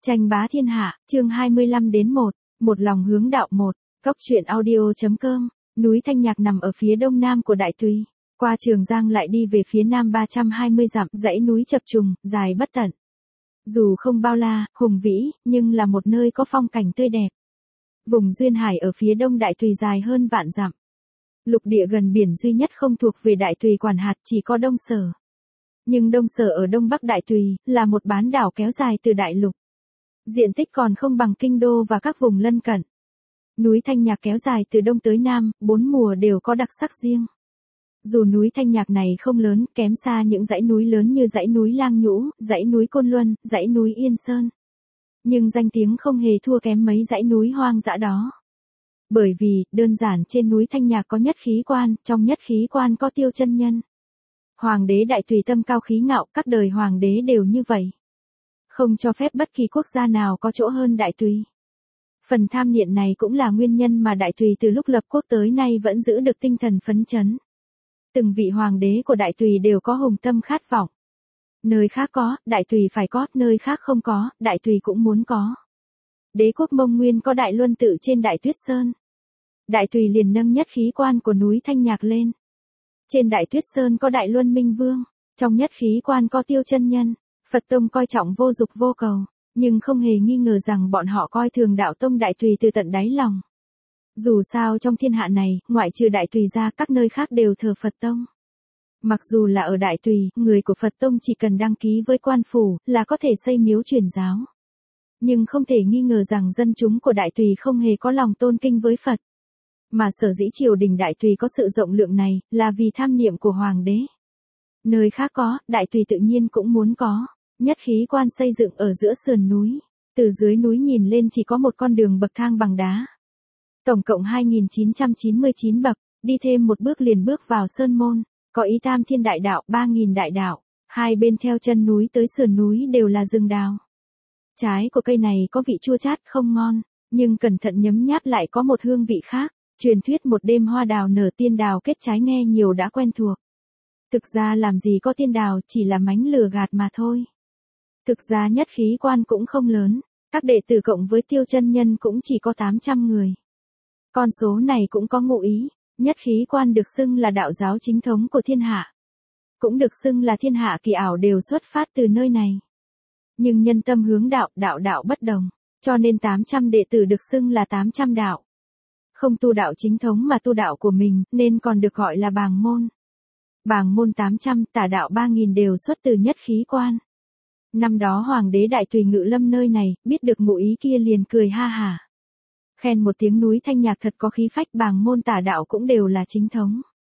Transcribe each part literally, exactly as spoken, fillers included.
Tranh bá thiên hạ, chương hai mươi lăm đến một, một lòng hướng đạo một, Cốc truyện audio.com, núi Thanh Nhạc nằm ở phía đông nam của Đại Tùy, qua Trường Giang lại đi về phía nam ba trăm hai mươi dặm, dãy núi chập trùng, dài bất tận. Dù không bao la, hùng vĩ, nhưng là một nơi có phong cảnh tươi đẹp. Vùng duyên hải ở phía đông Đại Tùy dài hơn vạn dặm. Lục địa gần biển duy nhất không thuộc về Đại Tùy quản hạt chỉ có Đông Sở. Nhưng Đông Sở ở đông bắc Đại Tùy, là một bán đảo kéo dài từ đại lục. Diện tích còn không bằng Kinh Đô và các vùng lân cận. Núi Thanh Nhạc kéo dài từ đông tới nam, bốn mùa đều có đặc sắc riêng. Dù núi Thanh Nhạc này không lớn, kém xa những dãy núi lớn như dãy núi Lang Nhũ, dãy núi Côn Luân, dãy núi Yên Sơn. Nhưng danh tiếng không hề thua kém mấy dãy núi hoang dã đó. Bởi vì, đơn giản trên núi Thanh Nhạc có nhất khí quan, trong nhất khí quan có Tiêu Chân Nhân. Hoàng đế Đại Tùy tâm cao khí ngạo, các đời hoàng đế đều như vậy. Không cho phép bất kỳ quốc gia nào có chỗ hơn Đại Tùy. Phần tham niệm này cũng là nguyên nhân mà Đại Tùy từ lúc lập quốc tới nay vẫn giữ được tinh thần phấn chấn. Từng vị hoàng đế của Đại Tùy đều có hùng tâm khát vọng. Nơi khác có, Đại Tùy phải có, nơi khác không có, Đại Tùy cũng muốn có. Đế quốc Mông Nguyên có Đại Luân tự trên Đại Tuyết Sơn. Đại Tùy liền nâng nhất khí quan của núi Thanh Nhạc lên. Trên Đại Tuyết Sơn có Đại Luân Minh Vương, trong nhất khí quan có Tiêu Chân Nhân. Phật tông coi trọng vô dục vô cầu, nhưng không hề nghi ngờ rằng bọn họ coi thường đạo tông Đại Tùy từ tận đáy lòng. Dù sao trong thiên hạ này, ngoại trừ Đại Tùy ra các nơi khác đều thờ Phật tông. Mặc dù là ở Đại Tùy, người của Phật tông chỉ cần đăng ký với quan phủ là có thể xây miếu truyền giáo. Nhưng không thể nghi ngờ rằng dân chúng của Đại Tùy không hề có lòng tôn kinh với Phật. Mà sở dĩ triều đình Đại Tùy có sự rộng lượng này là vì tham niệm của hoàng đế. Nơi khác có, Đại Tùy tự nhiên cũng muốn có. Nhất khí quan xây dựng ở giữa sườn núi. Từ dưới núi nhìn lên chỉ có một con đường bậc thang bằng đá. Tổng cộng hai nghìn chín trăm chín mươi chín bậc, đi thêm một bước liền bước vào sơn môn. Có ý tam thiên đại đạo, ba nghìn đại đạo. Hai bên theo chân núi tới sườn núi đều là rừng đào. Trái của cây này có vị chua chát không ngon, nhưng cẩn thận nhấm nháp lại có một hương vị khác. Truyền thuyết một đêm hoa đào nở tiên đào kết trái nghe nhiều đã quen thuộc. Thực ra làm gì có tiên đào, chỉ là mánh lừa gạt mà thôi. Thực ra nhất khí quan cũng không lớn, các đệ tử cộng với Tiêu Chân Nhân cũng chỉ có tám trăm người. Con số này cũng có ngụ ý, nhất khí quan được xưng là đạo giáo chính thống của thiên hạ. Cũng được xưng là thiên hạ kỳ ảo đều xuất phát từ nơi này. Nhưng nhân tâm hướng đạo, đạo đạo bất đồng, cho nên tám trăm đệ tử được xưng là tám trăm đạo. Không tu đạo chính thống mà tu đạo của mình, nên còn được gọi là bàng môn. Bàng môn tám trăm, tả đạo ba nghìn đều xuất từ nhất khí quan. Năm đó hoàng đế Đại Tùy ngự lâm nơi này, biết được ngụ ý kia liền cười ha hả. Khen một tiếng núi Thanh Nhạc thật có khí phách, bàng môn tả đạo cũng đều là chính thống.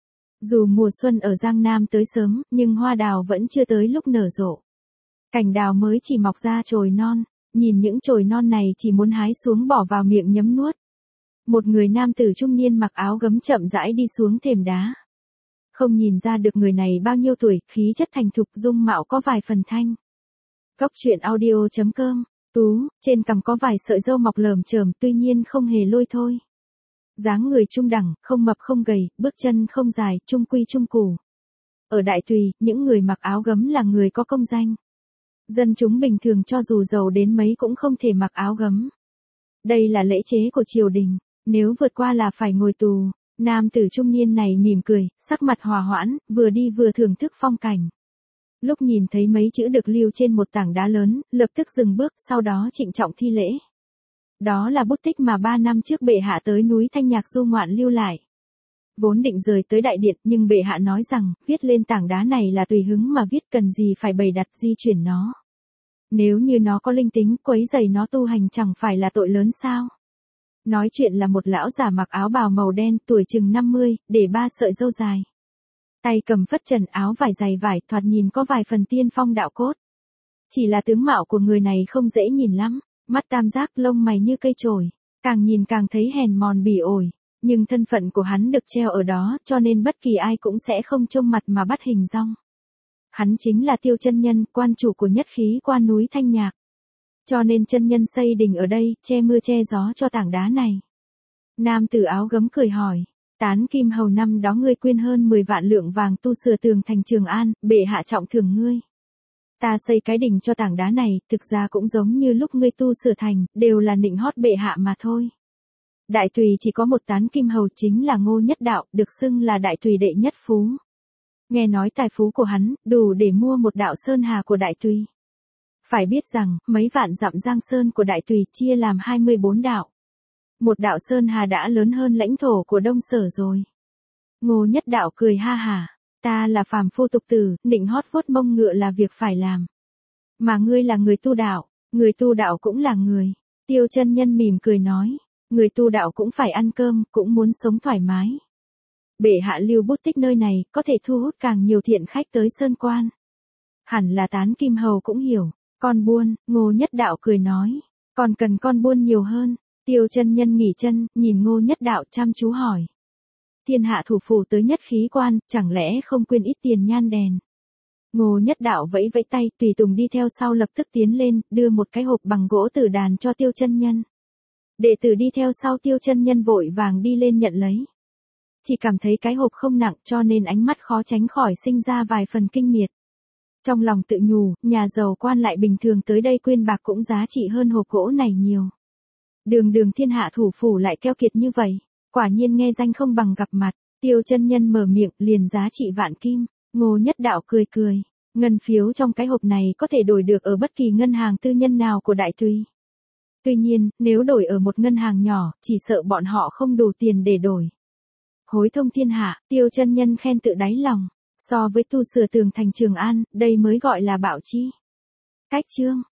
Dù mùa xuân ở Giang Nam tới sớm, nhưng hoa đào vẫn chưa tới lúc nở rộ. Cành đào mới chỉ mọc ra chồi non, nhìn những chồi non này chỉ muốn hái xuống bỏ vào miệng nhấm nuốt. Một người nam tử trung niên mặc áo gấm chậm rãi đi xuống thềm đá. Không nhìn ra được người này bao nhiêu tuổi, khí chất thành thục, dung mạo có vài phần thanh. Cốc truyện audio.com, Tú, trên cằm có vài sợi râu mọc lởm chởm, tuy nhiên không hề lôi thôi. Dáng người trung đẳng, không mập không gầy, bước chân không dài, trung quy trung củ. Ở Đại Tùy, những người mặc áo gấm là người có công danh. Dân chúng bình thường cho dù giàu đến mấy cũng không thể mặc áo gấm. Đây là lễ chế của triều đình, nếu vượt qua là phải ngồi tù. Nam tử trung niên này mỉm cười, sắc mặt hòa hoãn, vừa đi vừa thưởng thức phong cảnh. Lúc nhìn thấy mấy chữ được lưu trên một tảng đá lớn, lập tức dừng bước, sau đó trịnh trọng thi lễ. Đó là bút tích mà ba năm trước bệ hạ tới núi Thanh Nhạc du ngoạn lưu lại. Vốn định rời tới đại điện, nhưng bệ hạ nói rằng, viết lên tảng đá này là tùy hứng mà viết, cần gì phải bày đặt di chuyển nó. Nếu như nó có linh tính, quấy rầy nó tu hành chẳng phải là tội lớn sao? Nói chuyện là một lão già mặc áo bào màu đen, tuổi chừng năm mươi, để ba sợi râu dài. Tay cầm phất trần, áo vải dày vải, thoạt nhìn có vài phần tiên phong đạo cốt. Chỉ là tướng mạo của người này không dễ nhìn lắm, mắt tam giác, lông mày như cây chổi, càng nhìn càng thấy hèn mòn bỉ ổi, nhưng thân phận của hắn được treo ở đó, cho nên bất kỳ ai cũng sẽ không trông mặt mà bắt hình dong. Hắn chính là Tiêu Chân Nhân, quan chủ của nhất khí quan núi Thanh Nhạc. Cho nên chân nhân xây đình ở đây, che mưa che gió cho tảng đá này. Nam tử áo gấm cười hỏi, tán kim hầu năm đó ngươi quyên hơn mười vạn lượng vàng tu sửa tường thành Trường An, bệ hạ trọng thưởng ngươi. Ta xây cái đình cho tảng đá này, thực ra cũng giống như lúc ngươi tu sửa thành, đều là nịnh hót bệ hạ mà thôi. Đại tùy chỉ có một tán kim hầu chính là Ngô Nhất Đạo, được xưng là đại tùy đệ nhất phú. Nghe nói tài phú của hắn, đủ để mua một đạo sơn hà của đại tùy. Phải biết rằng, mấy vạn dặm giang sơn của đại tùy chia làm hai mươi bốn đạo. Một đạo sơn hà đã lớn hơn lãnh thổ của Đông Sở rồi. Ngô Nhất Đạo cười ha hả, ta là phàm phu tục tử, nịnh hót vuốt mông ngựa là việc phải làm. Mà ngươi là người tu đạo, người tu đạo cũng là người. Tiêu Chân Nhân mỉm cười nói, người tu đạo cũng phải ăn cơm, cũng muốn sống thoải mái. Bệ hạ lưu bút tích nơi này, có thể thu hút càng nhiều thiện khách tới sơn quan. Hẳn là tán kim hầu cũng hiểu, con buôn, Ngô Nhất Đạo cười nói, còn cần con buôn nhiều hơn. Tiêu Chân Nhân nghỉ chân, nhìn Ngô Nhất Đạo chăm chú hỏi. Thiên hạ thủ phủ tới nhất khí quan, chẳng lẽ không quên ít tiền nhan đèn. Ngô Nhất Đạo vẫy vẫy tay, tùy tùng đi theo sau lập tức tiến lên, đưa một cái hộp bằng gỗ tử đàn cho Tiêu Chân Nhân. Đệ tử đi theo sau Tiêu Chân Nhân vội vàng đi lên nhận lấy. Chỉ cảm thấy cái hộp không nặng cho nên ánh mắt khó tránh khỏi sinh ra vài phần kinh miệt. Trong lòng tự nhủ, nhà giàu quan lại bình thường tới đây quyên bạc cũng giá trị hơn hộp gỗ này nhiều. Đường đường thiên hạ thủ phủ lại keo kiệt như vậy, quả nhiên nghe danh không bằng gặp mặt. Tiêu Chân Nhân mở miệng, liền giá trị vạn kim. Ngô Nhất Đạo cười cười, ngân phiếu trong cái hộp này có thể đổi được ở bất kỳ ngân hàng tư nhân nào của đại tùy. Tuy nhiên, nếu đổi ở một ngân hàng nhỏ, chỉ sợ bọn họ không đủ tiền để đổi. Hối thông thiên hạ, Tiêu Chân Nhân khen tự đáy lòng. So với tu sửa tường thành Trường An, đây mới gọi là bảo chi. Cách chương